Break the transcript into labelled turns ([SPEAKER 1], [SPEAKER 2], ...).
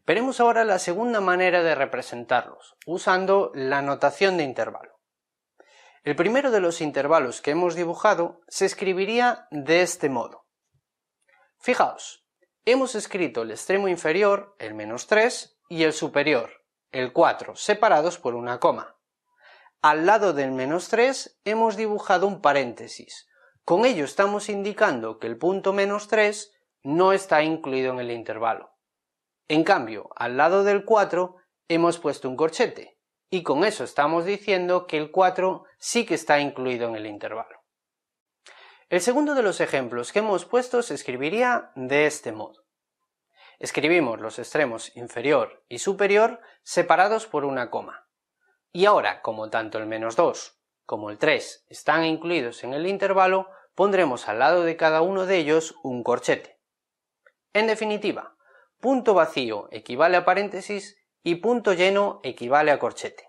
[SPEAKER 1] Veremos ahora la segunda manera de representarlos, usando la notación de intervalo. El primero de los intervalos que hemos dibujado se escribiría de este modo. Fijaos, hemos escrito el extremo inferior, el -3, y el superior, el 4, separados por una coma. Al lado del -3 hemos dibujado un paréntesis. Con ello estamos indicando que el punto -3 no está incluido en el intervalo. En cambio, al lado del 4 hemos puesto un corchete, y con eso estamos diciendo que el 4 sí que está incluido en el intervalo. El segundo de los ejemplos que hemos puesto se escribiría de este modo. Escribimos los extremos inferior y superior separados por una coma. Y ahora, como tanto el -2 como el 3 están incluidos en el intervalo, pondremos al lado de cada uno de ellos un corchete. En definitiva, punto vacío equivale a paréntesis y punto lleno equivale a corchete.